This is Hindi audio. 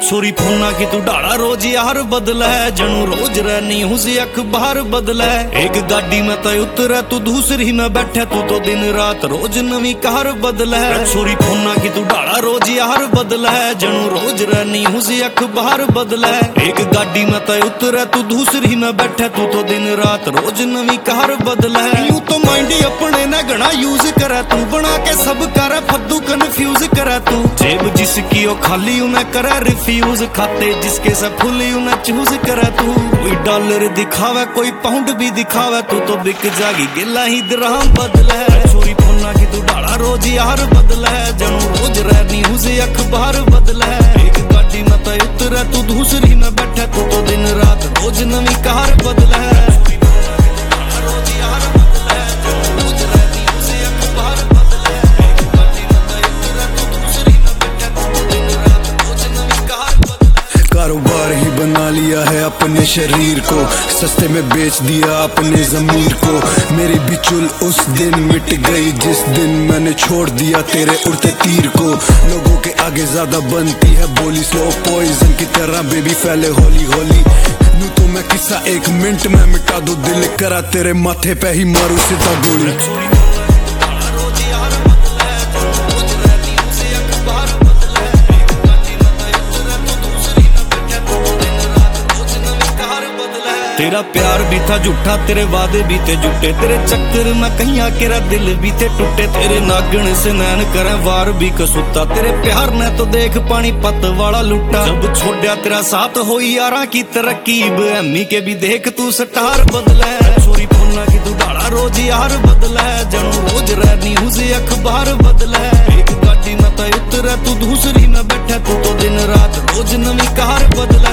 छोरी फोना की तू डाला रोज यार बदला है, जनू रोज रहनी उसी अखबार बदला है। एक गाड़ी में तो उतरे तू दूसरी में बैठे, तू तो दिन रात रोज नवी कार बदला है। छोरी फोना की तू डाला रोज यार बदला है, जनू रोज रहनी उसी अखबार बदला है। एक गाड़ी में तो उतरे तू दूसरी में बैठे, तू तो दिन रात रोज नवी कार बदला है। यूं तो माइंड अपने न घना यूज करे तू, बना के सब करे फद्दू कन्फ्यूज करे तू। जेब जिसकी ओ खाली उन्हें करे रिफ्यूज, खाते जिसके से फुली उन्हें चूज करे तू। कोई डॉलर दिखावे कोई पाउंड भी दिखावे, तू तो बिक जागी गिला ही दिरहम बदला है। छोरी फोना की तू डाला रोज यार बदला है, जनू रोज रहनी उसे अखबार बदला है। एक गाड़ी में तो उतरे तू दूसरी में बैठे, तू तो दिन रात रोज नवी कार बदला है। कारोबार ही बना लिया है अपने शरीर को, सस्ते में बेच दिया अपने जमीर को। मेरी बिचुल उस दिन मिट गई जिस दिन मैंने छोड़ दिया तेरे उड़ते तीर को। लोगों के आगे ज्यादा बनती है बोली, स्लो पॉइजन की तरह बेबी फैले होली होली। यूं तो मैं किस्सा 1 मिनट में मिटा दो, दिल करा तेरे माथे पे ही मारू सीधा गोली। तेरा प्यार भी था झूठा, तेरे वादे भी थे झूठे, तेरे चक्कर में कहीं आके दिल भी थे टूटे। तेरे नागण से नैन करे वार भी कसूता, तेरे प्यार ने तो देख पानी पत वाला लुटा। जब छोड़ा तेरा साथ होई यारा की तरकीब, अम्मी के भी देख तू स्टार बदला है। छोरी फोना की तू डाला रोज यार बदला है, जनू रोज रहनी उसे अखबार बदला है। एक गाड़ी में तो उतरे तू दूसरी में बैठे, तू तो दिन रात रोज नवी कार बदला।